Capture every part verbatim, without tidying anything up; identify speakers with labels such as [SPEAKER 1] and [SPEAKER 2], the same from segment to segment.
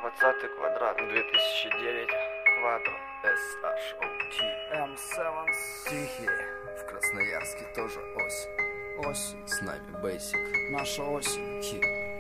[SPEAKER 1] двадцатый квадрат, две тысячи девять, квадро, эс эйч о ти, эм семь,
[SPEAKER 2] Тихие, в Красноярске тоже осень.
[SPEAKER 3] Осень,
[SPEAKER 2] с нами Basic,
[SPEAKER 3] наша осень.
[SPEAKER 2] Хи.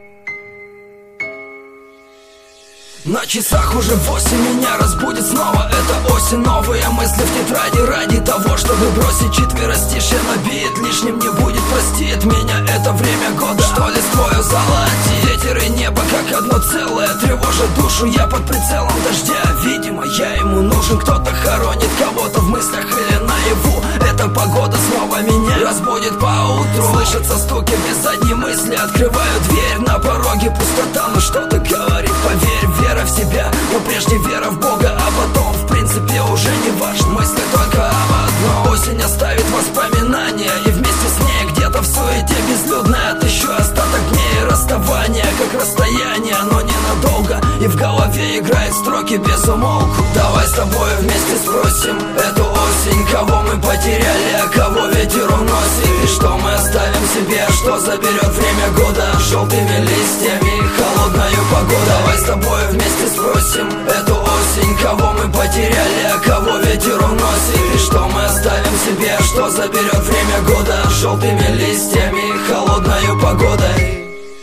[SPEAKER 4] На часах уже восемь, меня разбудит снова эта осень. Новые мысли в тетради ради того, чтобы бросить четверостишье на бит. Лишним не будет, простит меня это время года, что листвою золотит. Ветер и небо как одно целое тревожит душу, я под прицелом дождя. Видимо, я ему нужен, кто-то хоронит кого-то в мыслях или наяву. Эта погода снова меня разбудит поутру. Слышатся стуки без задней мысли, открываю дверь, на пороге пустота, но что-то говорит, поверь, вера в себя, но прежде вера в Бога, а потом, в принципе, уже не важно. Мысли только об одном. Осень оставит воспоминания, и вместе с ней где-то в суете безлюдной отыщу остаток дней расставания, как расстояние, но ненадолго. И в голове играют строки без умолку. Давай с тобой вместе спросим эту осень, кого мы потеряли, а кого ветер уносит. И что мы оставим себе, что заберет время года желтыми листьями и холодною погодой. Давай с тобой вместе спросим эту осень, кого мы потеряли, а кого ветер уносит. И что мы оставим себе, что заберет время года желтыми листьями и холодною погодой.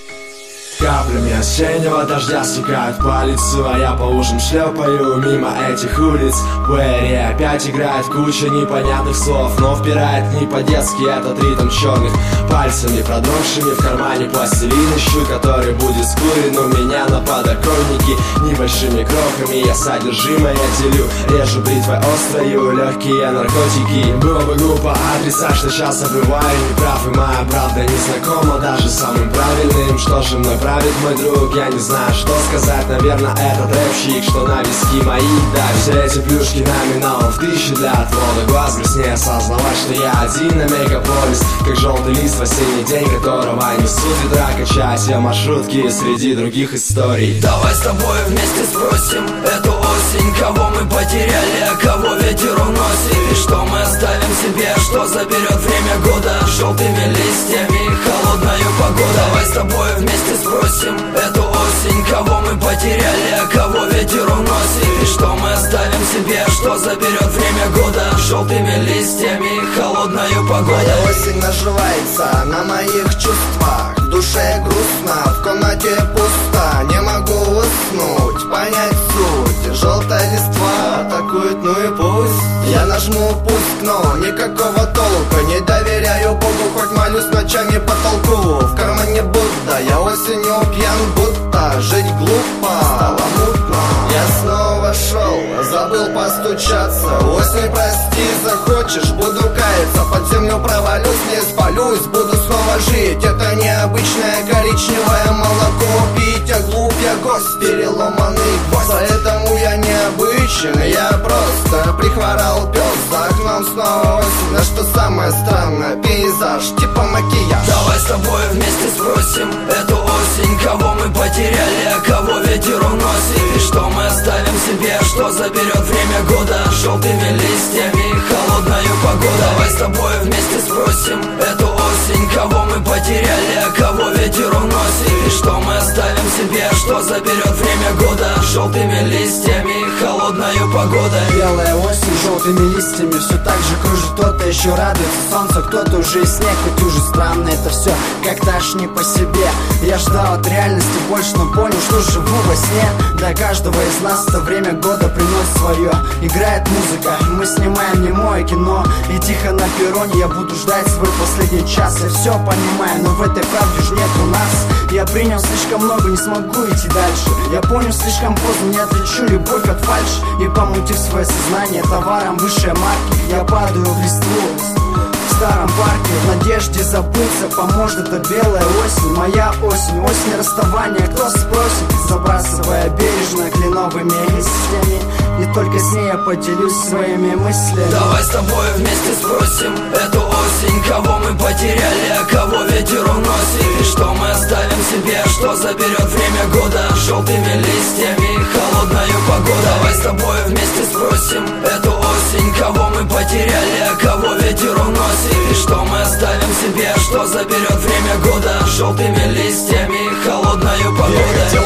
[SPEAKER 5] Каплями осеннего дождя стекают по лицу, а я по ушам шлепаю мимо этих улиц. В эре опять играет куча непонятных слов, но впирает не по-детски этот ритм черных пальцами, продрогшими в кармане пластилин ищу, который будет скурен у меня на подоконнике. Небольшими кроками я содержимое делю, режу бритвой острою легкие наркотики. Было бы глупо отрицать, что сейчас обрываю неправ, и моя правда не знакома даже самым правильным. Что же мной правит мой друг, я не знаю, что сказать. Наверное, этот рэпчик, что на виски мои давит. Все эти плюшки номиналом в тысячу для отвода глаз. Грустнее осознавать, что я один на мегаполис, как желтый лист в осенний день, которого несут ветра, качая все маршрутки среди других историй.
[SPEAKER 4] Давай с тобой вместе спросим эту осень, кого мы потеряли, а кого ветер уносит. И что мы оставим себе, что заберет время года желтыми листьями и холодною погодой. Давай с тобой вместе спросим эту осень, кого мы потеряли, а кого ветер уносит. И что мы оставим себе, что заберет время года желтыми листьями и холодною погодой.
[SPEAKER 6] Моя осень наживается на моих чувствах, в душе грустно, в комнате пусто. Не могу уснуть, понять суть. Желтая листва атакует, ну и пусть. Я нажму пуск, но никакого толка. Не доверяю Богу, хоть молюсь ночами потолку. В кармане Будда, я осенью пьян будто. Жить глупо, стало мутно. Я снова шел, забыл постучаться. Осень, прости, захочешь, буду каяться. Под землю провалюсь, не спалюсь, буду снова жить. Это необычное коричневое молоко пить, а глуп я гость, переломанный гвоздь. Поэтому я необычен, я просто прихворал пес. За окном снова осень, а что самое странное, пейзаж типа макияж.
[SPEAKER 4] Давай с тобой вместе спросим эту осень, кого мы потеряли, а кого ветер уносит. И что мы оставим себе, что заберет время года желтыми листьями и холодною погодой. Давай с тобой вместе спросим эту осень, кого мы потеряли, а кого ветер уносит. И что мы оставим себе, что заберет время года желтыми листьями и холодною погодой.
[SPEAKER 3] Белая осень с желтыми листьями все так же кружит, кто-то еще радуется солнцу, кто-то уже и снег, хоть уже странно это все, как-то аж не по себе. Я ждал от реальности больше, но понял, что живу во сне. Для каждого из нас это время года приносит свое. Играет музыка, мы снимаем немое кино, и тихо на перроне я буду ждать свой последний час. Я все понимаю, но в этой правде ж нет у нас. Я принял слишком много, не смогу идти дальше. Я понял слишком поздно, не отличу любовь от фальши. И помутив свое сознание товаром высшей марки, я падаю в листву в старом парке, в надежде забыться поможет эта белая осень. Моя осень, осень расставания, кто спросит, забрасывая бережно кленовыми листьями. И только с ней я поделюсь своими мыслями.
[SPEAKER 4] Давай с тобой вместе спросим эту осень, кого мы потеряли, а кого ветер уносит. И что мы оставим себе, что заберет время года желтыми листьями и холодною погодой. Давай с тобой вместе спросим эту осень, кого мы потеряли, а кого ветер уносит. И что мы оставим себе, что заберет время года желтыми листьями и холодною погодой.
[SPEAKER 5] Я хотел бы спросить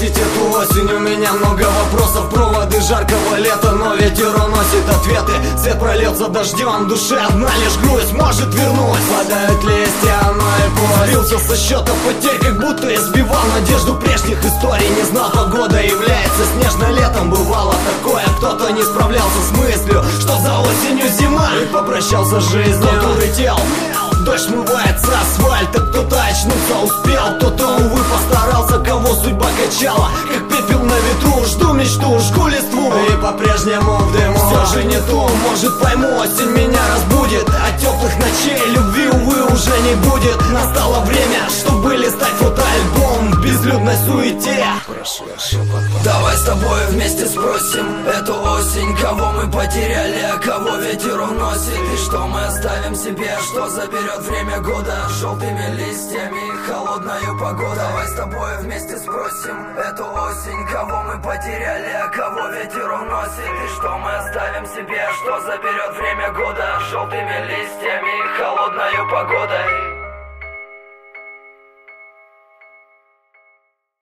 [SPEAKER 3] бросить эту осень. У меня много вопросов, проводы жаркого лета, но ветер уносит ответы. Свет прольется дождем, душе одна лишь грусть может вернуть. Падают листья, но и пусть. Сбился со счета потерь, как будто избивал надежду прежних историй. Не знал, погода является снежно летом. Бывало такое, кто-то не справлялся с мыслью, что за осенью зима, и попрощался с жизнью. Кто-то улетел, дождь смывается с асфальта, кто-то очнулся успел, кто-то, увы, постарался, кого судьба качала, как пепел на ветру. Жду мечту, жгу листву, и по-прежнему в дыму. Все же не то, может пойму, осень меня разбудит. От теплых ночей любви, увы, уже не будет. Настало время, чтобы листать фотоальбом в безлюдной суете.
[SPEAKER 4] Давай с тобой вместе спросим эту осень, кого мы потеряли, а кого ветер уносит. И что мы оставим себе, что заберет время года желтыми листьями и холодною погодой. Давай с тобой вместе спросим эту осень, кого мы потеряли, а кого ветер уносит. И что мы оставим себе, что заберет время года желтыми листьями и холодною погодой.